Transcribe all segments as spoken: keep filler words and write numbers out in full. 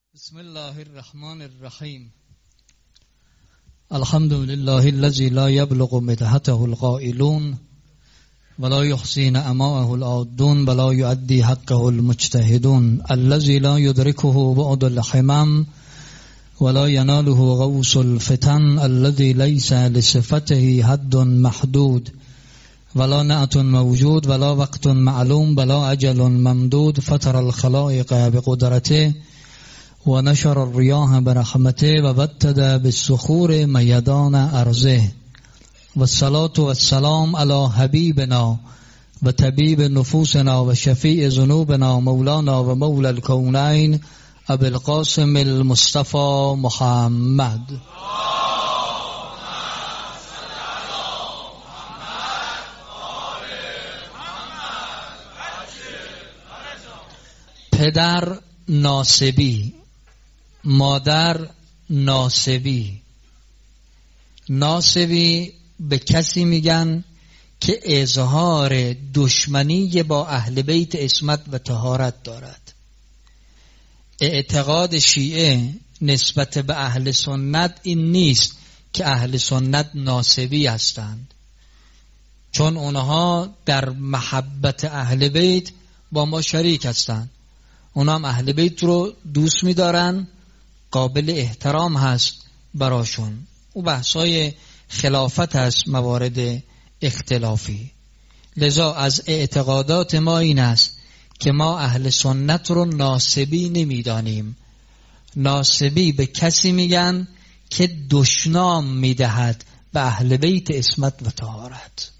بسم الله الرحمن الرحیم. الحمد لله الذي لا يبلغ مدحته القائلون ولا يحصي نعماءه العادون ولا يؤدي حقه المجتهدون الذي لا يدركه بعد الحمم ولا يناله غوص الفتن الذي ليس لصفته حد محدود ولا نعت موجود ولا وقت معلوم ولا أجل ممدود فطر الخلائق بقدرته ونشر الرياح برحمته وبتد بالصخور ميدان أرضه والصلاة والسلام على حبيبنا وطبيب نفوسنا وشفيع ذنوبنا مولانا ومولى الكونين أبي القاسم المصطفى محمد. پدر ناسبی، مادر ناسبی. ناسبی به کسی میگن که اظهار دشمنی با اهل بیت عصمت و طهارت دارد. اعتقاد شیعه نسبت به اهل سنت این نیست که اهل سنت ناسبی هستند، چون اونها در محبت اهل بیت با ما شریک هستند. اونها هم اهل بیت رو دوست می‌دارن، قابل احترام هست براشون. او بحثای خلافت هست، موارد اختلافی. لذا از اعتقادات ما این است که ما اهل سنت رو ناسبی نمیدانیم. ناسبی به کسی میگن که دشنام میدهد به اهل بیت عصمت و طهارت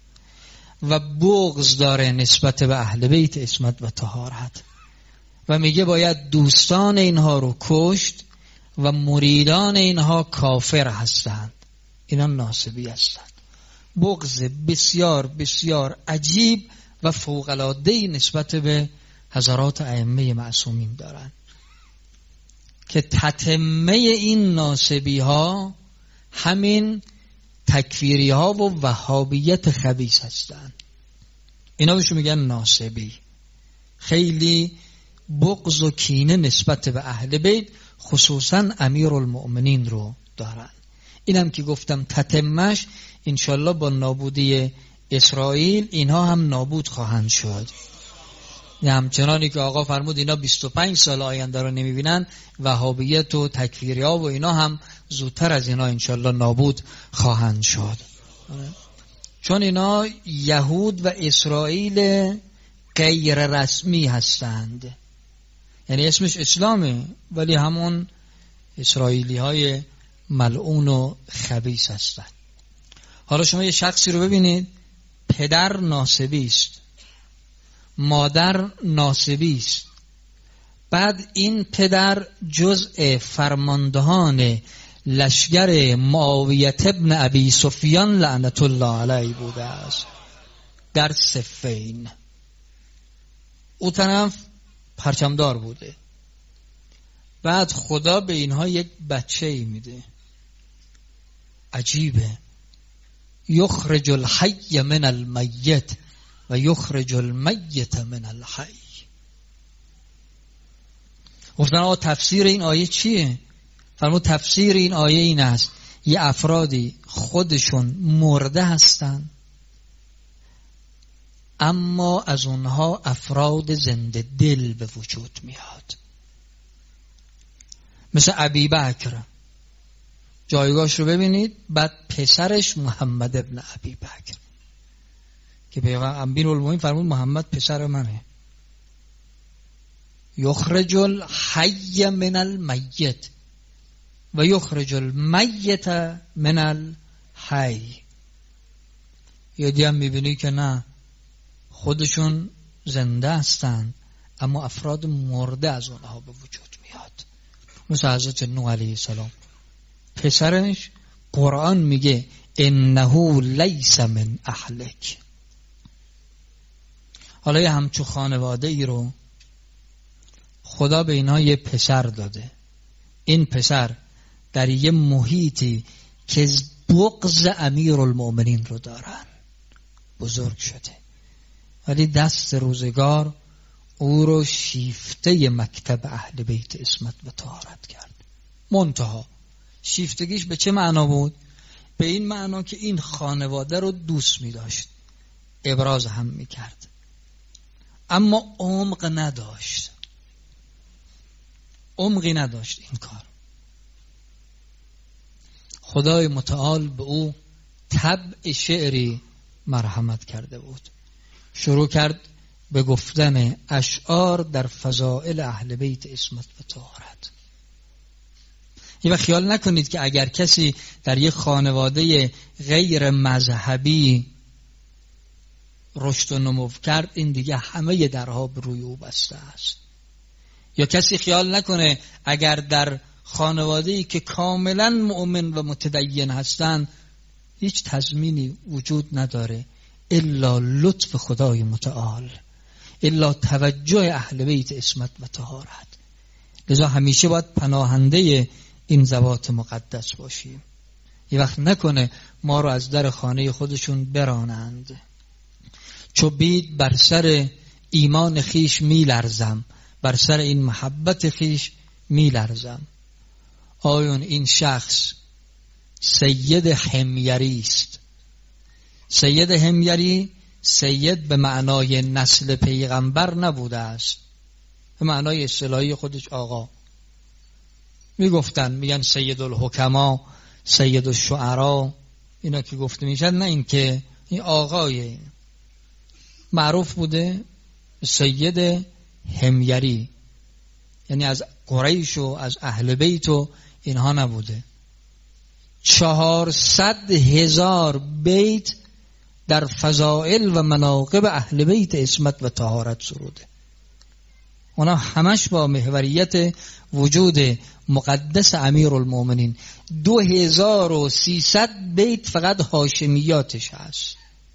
و بغض داره نسبت به اهل بیت عصمت و طهارت و میگه باید دوستان اینها رو کشت و مریدان اینها کافر هستند. اینا ناسبی هستند. بغض بسیار بسیار عجیب و فوق‌العاده‌ای نسبت به حضرات ائمه معصومین دارند که تتمه این ناسبی ها همین تکفیری ها و وهابیت خبیث هستند. اینا بهشون میگن ناسبی. خیلی بغض و کینه نسبت به اهل بیت خصوصا امیرالمؤمنین رو دارن. اینم که گفتم تتمش انشالله با نابودی اسرائیل اینها هم نابود خواهند شد. همچنانی که آقا فرمود اینا بیست و پنج سال آینده رو نمیبینن، وهابیت و تکفیری ها و اینا هم زودتر از اینا انشالله نابود خواهند شد، چون اینا یهود و اسرائیل غیر رسمی هستند. یعنی اسمش اسلامه ولی همون اسرائیلی های ملعون و خبیث هستند. حالا شما یه شخصی رو ببینید، پدر ناسبی است، مادر ناسبی است، بعد این پدر جزء فرماندهان لشکر معاویه ابن ابی سفیان لعنت الله علیه بوده است در صفین. او طرف پرچمدار بوده. بعد خدا به اینها یک بچه ای میده. عجیبه. یخرج الحی من المیت و یخرج المیت من الحی. گفتن آقا تفسیر این آیه چیه؟ فرمود تفسیر این آیه این است یه افرادی خودشون مرده هستن اما از اونها افراد زنده دل به وجود میاد. مثل ابی بکر، جایگاهش رو ببینید. بعد پسرش محمد ابن ابی بکر که پیغمبر امیرالمومنین فرمود محمد پسر منه. یخرج الحی من المیت و یخرج المیت من الحی. یه دیگه هم میبینی که نه، خودشون زنده هستند اما افراد مرده از اونها به وجود میاد. مثل حضرت نوح علیه السلام، پسرش قرآن میگه انه لیس من اهلک. حالا یه همچو خانواده ای رو خدا به اینها یه پسر داده. این پسر در یه محیطی که بغض امیرالمؤمنین رو دارن بزرگ شده، ولی دست روزگار او رو شیفته مکتب اهل بیت عصمت و طهارت کرد. منتها شیفتگیش به چه معنا بود؟ به این معنا که این خانواده رو دوست می داشت، ابراز هم می کرد، اما عمق نداشت، عمقی نداشت این کار. خدای متعال به او طبع شعری مرحمت کرده بود. شروع کرد به گفتن اشعار در فضائل اهل بیت عصمت و طهارت. یه وقت خیال نکنید که اگر کسی در یک خانواده غیر مذهبی رشد و نمو کرد این دیگه همه درها به روی او بسته است. یا کسی خیال نکنه اگر در خانواده‌ای که کاملا مؤمن و متدین هستند هیچ تضمینی وجود نداره الا لطف خدای متعال، الا توجه اهل بیت عصمت و طهارت. لذا همیشه باید پناهنده این ذوات مقدس باشیم. یه وقت نکنه ما رو از در خانه خودشون برانند. چو بید بر سر ایمان خیش می لرزم، بر سر این محبت خیش می لرزم. آیون این شخص سید حمیری است. سید حمیری سید به معنای نسل پیغمبر نبوده است، به معنای اصطلاحی خودش آقا. می گفتن میگن سید الحکما، سید الشعرا، اینا که گفته میشن، نه این که این آقای معروف بوده سید حمیری، یعنی از قریش و از اهل بیت و اینها نبوده. چهارصد هزار بیت در فضائل و مناقب اهل بیت عصمت و طهارت سروده. اونا همش با محوریت وجود مقدس امیرالمومنین. دو هزار و سیصد بیت فقط هاشمیاتش هست.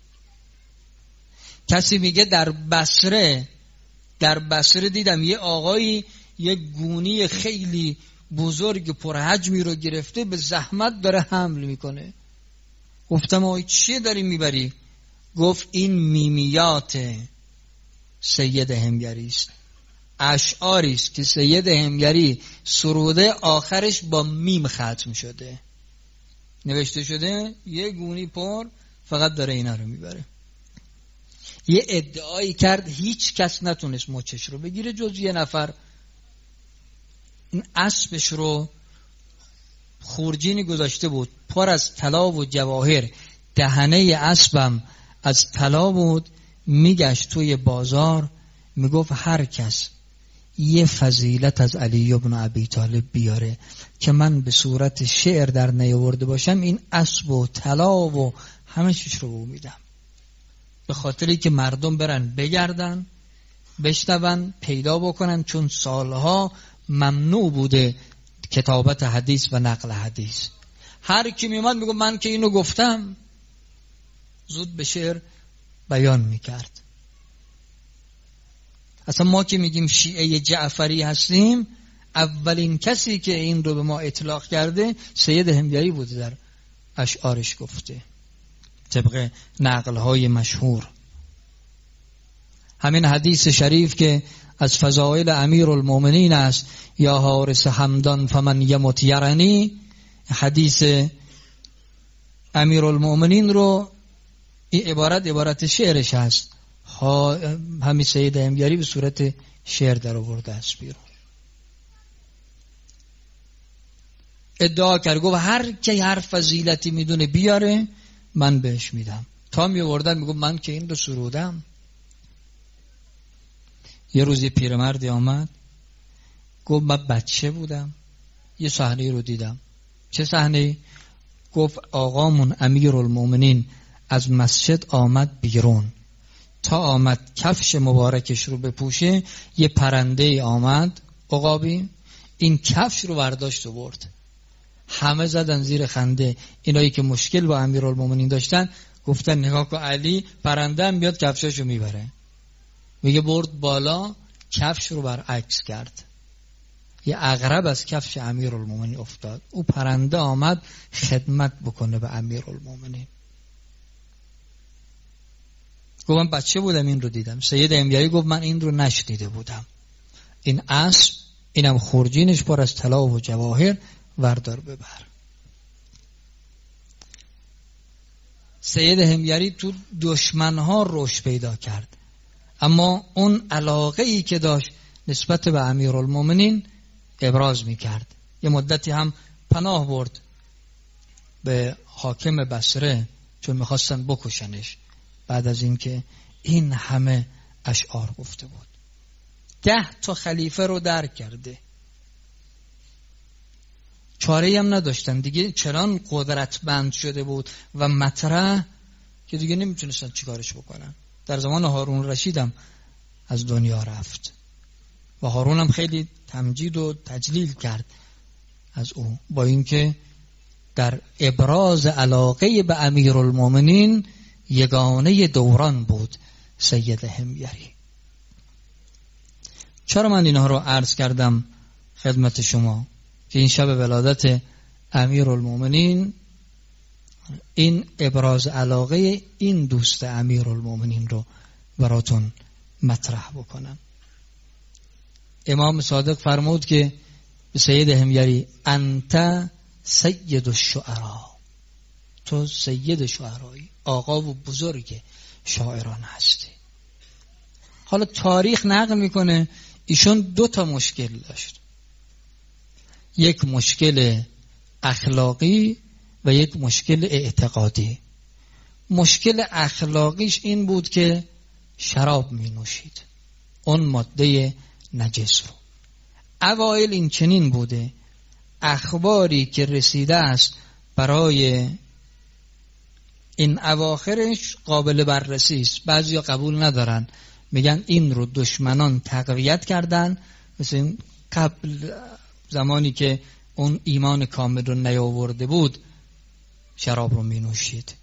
کسی میگه در بصره در بصره دیدم یه آقایی یه گونی خیلی بزرگ پرحجمی رو گرفته به زحمت داره حمل میکنه. گفتم آقای چیه داری میبری؟ گفت این میمیات سید حمیری است، اشعاری است که سید حمیری سروده، آخرش با میم ختم شده، نوشته شده یه گونی پر، فقط داره اینا رو میبره. یه ادعایی کرد هیچ کس نتونست مچش رو بگیره جز یه نفر. این اسبش رو خورجینی گذاشته بود پر از طلا و جواهر، دهنه اسبم از طلا بود. میگشت توی بازار میگفت هر کس یه فضیلت از علی ابن ابی طالب بیاره که من به صورت شعر در نیاورده باشم، این اسب و طلا و همه چیز رو به میدم. به خاطری که مردم برن بگردن، بشنون، پیدا بکنن، چون سالها ممنوع بوده کتابت حدیث و نقل حدیث. هر کی میومد میگه من که اینو گفتم، زود به شعر بیان میکرد. اصلا ما که میگیم شیعه جعفری هستیم، اولین کسی که این رو به ما اطلاق کرده سید حمیری بوده، در اشعارش گفته طبق نقلهای مشهور. همین حدیث شریف که از فضائل امیرالمومنین است، یا حارس همدان فمن یمت یرنی، حدیث امیرالمومنین رو این عبارت عبارت شعرش هست، همین سید حمیری به صورت شعر در آورده است بیرون. ادعا کرد گفت هر کی هر فضیلتی میدونه بیاره من بهش میدم. تا می آوردن میگم من که این رو سرودم. یه روز یه پیرمردی آمد گفت من بچه بودم یه صحنه رو دیدم. چه صحنه؟ گفت آقامون امیرالمومنین از مسجد آمد بیرون، تا آمد کفش مبارکش رو بپوشه، یه پرنده آمد عقابی، این کفش رو برداشت و برد. همه زدن زیر خنده. اینایی که مشکل با امیرالمومنین داشتن گفتن نگاه کن علی پرنده هم بیاد کفشاشو میبره. میگه برد بالا، کفش رو برعکس کرد، یه عقرب از کفش امیرالمومنین افتاد. او پرنده آمد خدمت بکنه به امیرالمومنین. گفت من بچه بودم این رو دیدم. سید همیری گفت من این رو نشنیده بودم. این اسب، اینم خورجینش پر از طلا و جواهر، وردار ببر. سید همیری تو دشمنها رشد پیدا کرد، اما اون علاقه ای که داشت نسبت به امیرالمومنین ابراز میکرد. یه مدتی هم پناه برد به حاکم بصره چون میخواستن بکشنش بعد از اینکه این همه اشعار گفته بود. ده تا خلیفه رو درک کرده، چاره هم نداشتن دیگه، چنان قدرتمند شده بود و مطرح که دیگه نمیتونستن چیکارش بکنن. در زمان هارون رشید هم از دنیا رفت و هارون هم خیلی تمجید و تجلیل کرد از او، با اینکه در ابراز علاقه به امیرالمومنین یگانه دوران بود سید همیری. چرا من اینها رو عرض کردم خدمت شما؟ که این شب ولادت امیرالمومنین این ابراز علاقه این دوست امیرالمومنین رو براتون مطرح بکنم. امام صادق فرمود که به سید همیری انت سید الشعراء، تو سید شعرایی، آقا و بزرگ شاعران هستی. حالا تاریخ نقل میکنه ایشون دو تا مشکل داشت، یک مشکل اخلاقی و یک مشکل اعتقادی. مشکل اخلاقیش این بود که شراب می نوشید، اون ماده نجس رو. اوایل این چنین بوده، اخباری که رسیده است برای این اواخرش قابل بررسی است. بعضیا قبول ندارن، میگن این رو دشمنان تقویت کردن، مثل قبل زمانی که اون ایمان کامل رو نیاورده بود شراب رو می نوشید.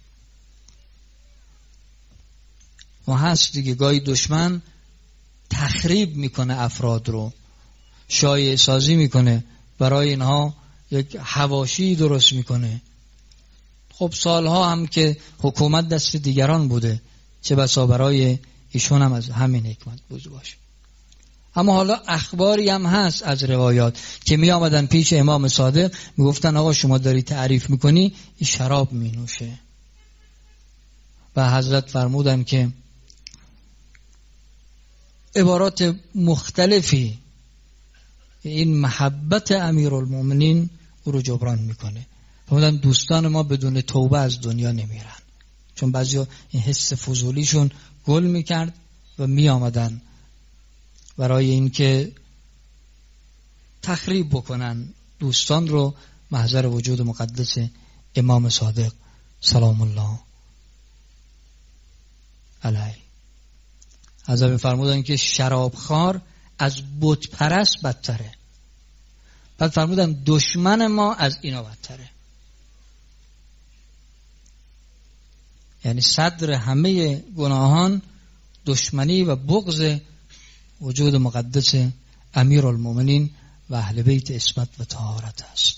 و هست دیگه گاهی دشمن تخریب میکنه افراد رو، شایعه سازی میکنه، برای اینها یک حواشی درست میکنه. خب سالها هم که حکومت دست دیگران بوده، چه بسا برای ایشون هم از همین حکمت بود باشه. اما حالا اخباری هم هست از روایات که می آمدن پیش امام صادق می گفتن آقا شما داری تعریف میکنی این شراب می نوشه. و حضرت فرمودن که عبارات مختلفی این محبت امیرالمومنین او رو جبران میکنه. فرمودن دوستان ما بدون توبه از دنیا نمیرن، چون بعضیا این حس فضولیشون گل میکرد و می آمدن برای اینکه تخریب بکنن دوستان رو محضر وجود مقدس امام صادق سلام الله علیه. حضرت فرمودن که شرابخوار از بت پرست بدتره. بعد فرمودن دشمن ما از اینا بدتره. یعنی صدر همه گناهان دشمنی و بغض وجود مقدس امیرالمومنین و اهل بیت عصمت و طهارت است.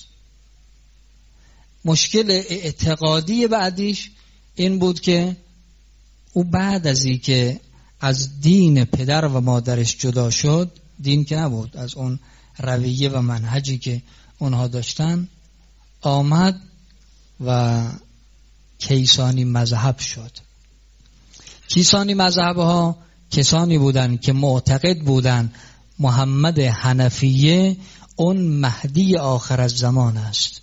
مشکل اعتقادی بعدیش این بود که او بعد از این که از دین پدر و مادرش جدا شد، دین که نبود، از اون رویه و منهجی که اونها داشتن، آمد و کیسانی مذهب شد. کیسانی مذهب ها کسانی بودند که معتقد بودند محمد حنفیه اون مهدی آخر الزمان است.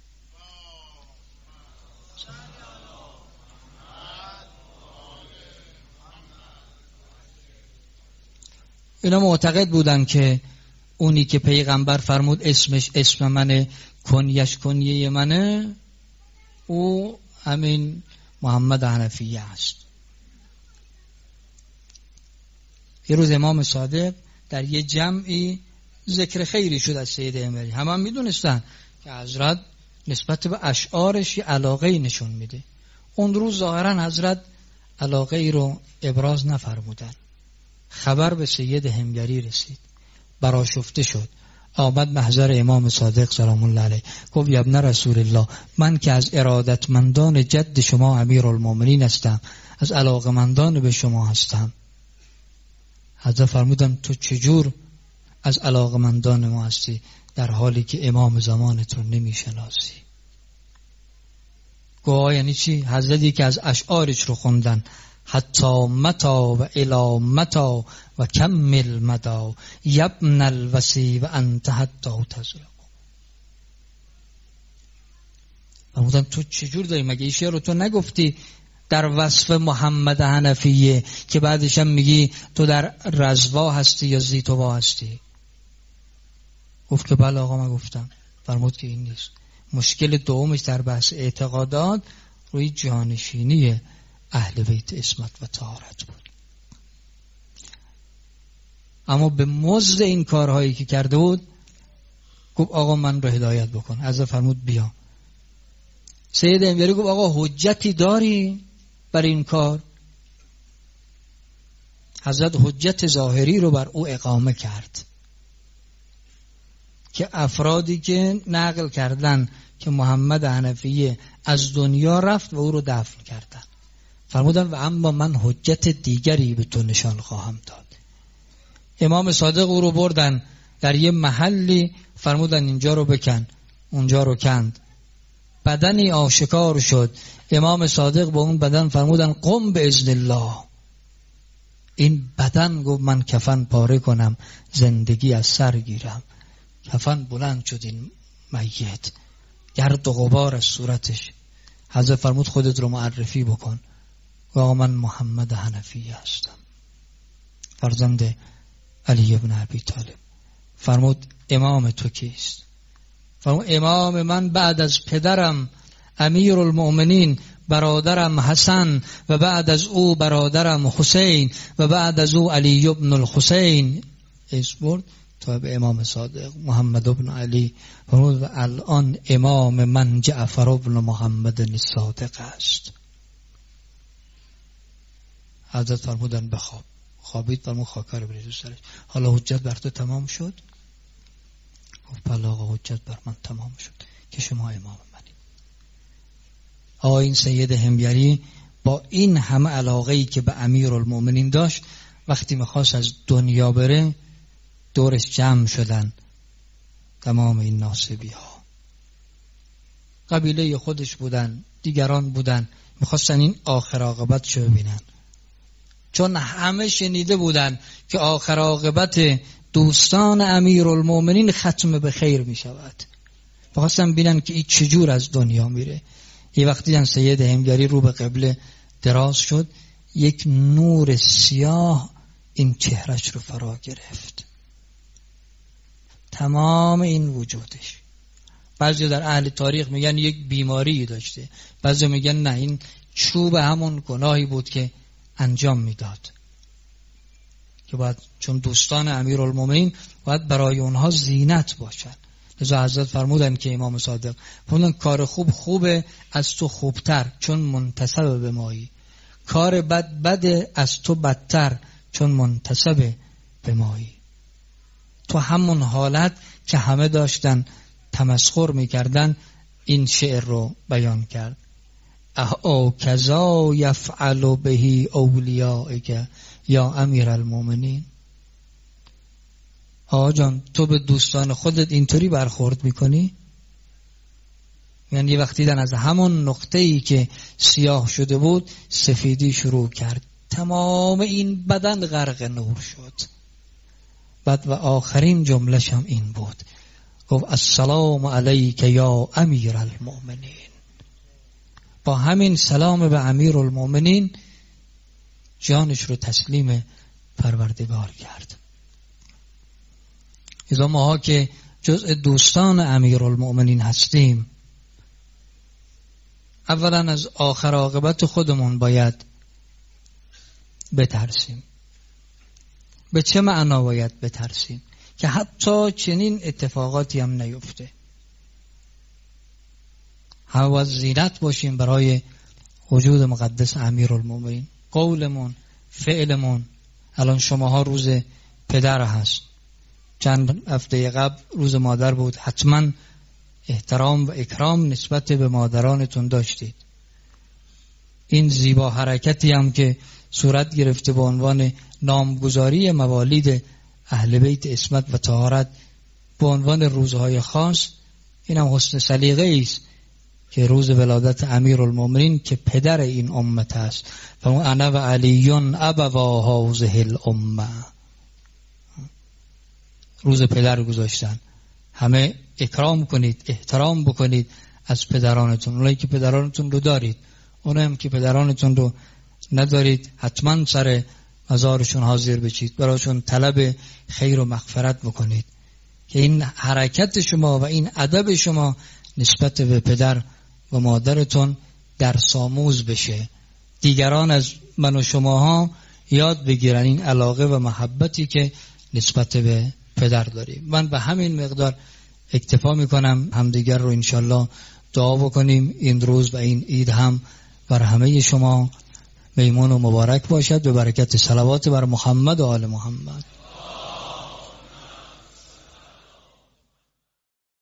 اینا معتقد بودند که اونی که پیغمبر فرمود اسمش اسم منه، کنیش کنیه منه، او همین محمد حنفیه است. یه روز امام صادق در یه جمعی ذکر خیری شد از سید همیری. همه هم میدونستن که حضرت نسبت به اشعارش یه علاقه نشون میده. اون روز ظاهرا حضرت علاقه ای رو ابراز نفرمودن. خبر به سید همیری رسید، برآشفته شد، آمد محضر امام صادق سلام الله علیه، گفت یا ابن رسول الله، من که از ارادتمندان جد شما امیرالمومنین هستم، از علاقمندان به شما هستم. حضرت فرمودن تو چجور از علاقمندان ما هستی در حالی که امام زمانت رو نمیشناسی؟ گواه یعنی چی؟ حضرتی که از اشعارش رو خوندن، حتی متا و الی متا و کمل مدا یبن الوسی و انت حتی تزرق. فرمودن تو چجور داری؟ مگه این شعر رو تو نگفتی در وصف محمد حنفیه که بعدش هم میگی تو در رضوا هستی یا زیتوا هستی؟ گفت که بله آقا من گفتم. فرمود که این نیست. مشکل دومش در بحث اعتقادات روی جانشینی اهل بیت عصمت و طهارت بود. اما به مزد این کارهایی که کرده بود گفت آقا من رو هدایت بکن. حضرت فرمود بیا. سید امیری گفت آقا حجتی داری بر این کار؟ حضرت حجت ظاهری رو بر او اقامه کرد که افرادی که نقل کردن که محمد حنفیه از دنیا رفت و او رو دفن کردن، فرمودن و اما من حجت دیگری به تو نشان خواهم داد. امام صادق او رو بردن در یه محلی، فرمودن اینجا رو بکن، اونجا رو کند، بدنی آشکار شد. امام صادق با اون بدن فرمودن قم به اذن الله. این بدن گفت من کفن پاره کنم زندگی از سر گیرم. کفن بلند شد، این میت گرد و غبار از صورتش. حضرت فرمود خودت رو معرفی بکن. و من محمد حنفی هستم، فرزند علی ابن ابی طالب. فرمود امام تو کیست؟ فرمود امام من بعد از پدرم امیرالمؤمنین برادرم حسن و بعد از او برادرم حسین و بعد از او علی ابن الحسین. اسم تا به امام صادق محمد ابن علی. فرمود و الان امام من جعفر ابن محمد الصادق است. حضرت فرمودن بخواب. خوابید. فرمود خاکر بریز سرش. حالا حجت بر تو تمام شد؟ گفت بله آقا حجت بر من تمام شد که شما امام منید. آقا این سید حمیری با این همه علاقه‌ای که به امیرالمؤمنین داشت، وقتی میخواست از دنیا بره دورش جمع شدن تمام این ناصبی ها. قبیله خودش بودن، دیگران بودن، میخواستن این آخر عاقبت شو ببینن، چون همه شنیده بودن که آخر عاقبت دوستان امیرالمؤمنین ختم به خیر میشود. میخواستن ببینن که این چجور از دنیا میره. یه وقتی دیدن سید حمیری رو به قبله دراز شد، یک نور سیاه این چهرش رو فرا گرفت، تمام این وجودش. بعضی در اهل تاریخ میگن یک بیماری داشته، بعضی میگن نه این چوب همون گناهی بود که انجام میداد، که باید چون دوستان امیرالمومنین باید برای اونها زینت باشن. لذا حضرت فرمودن که امام صادق فرمودن کار خوب خوبه از تو خوبتر چون منتسب به مایی، کار بد بده از تو بدتر چون منتسب به مایی. تو همون حالت که همه داشتن تمسخر میکردن این شعر رو بیان کرد. او کذا یفعل به اولیائک یا امیرالمومنین. آقا جان تو به دوستان خودت اینطوری برخورد میکنی؟ یعنی وقتی دن از همون نقطه‌ای که سیاه شده بود سفیدی شروع کرد، تمام این بدن غرق نور شد. بعد و آخرین جمله‌ش هم این بود، گفت السلام علیک یا امیرالمؤمنین. با همین سلام به امیرالمؤمنین جانش رو تسلیم پروردگار کرد. اذا ماها که جزء دوستان امیرالمؤمنین هستیم، اولا از آخر عاقبت خودمون باید بترسیم. به چه معنا باید بترسیم؟ که حتی چنین اتفاقاتی هم نیفته. باید زینت باشیم برای وجود مقدس امیرالمؤمنین. قولمون، فعلمون. الان شماها روز پدر هست، چند هفته قبل روز مادر بود، حتما احترام و اکرام نسبت به مادرانتون داشتید. این زیبا حرکتی هم که صورت گرفته به عنوان نامگذاری موالید اهل بیت عصمت و طهارت به عنوان روزهای خاص، این هم حسن سلیقه است که روز ولادت امیرالمومنین که پدر این امت است و انا و علیون ابوا هذه الامه، روز پدر گذاشتن. همه اکرام کنید، احترام بکنید از پدرانتون، اونایی که پدرانتون رو دارید. اونایی هم که پدرانتون رو ندارید حتما سر مزارشون حاضر بشید، براشون طلب خیر و مغفرت بکنید که این حرکت شما و این ادب شما نسبت به پدر و مادرتون درس آموز بشه، دیگران از من و شماها یاد بگیرن این علاقه و محبتی که نسبت به پدر داریم. من به همین مقدار اکتفا میکنم، همدیگر رو انشالله دعا بکنیم این روز و این عید هم بر همه شما میمون و مبارک باشد به برکت صلوات بر محمد و آل محمد.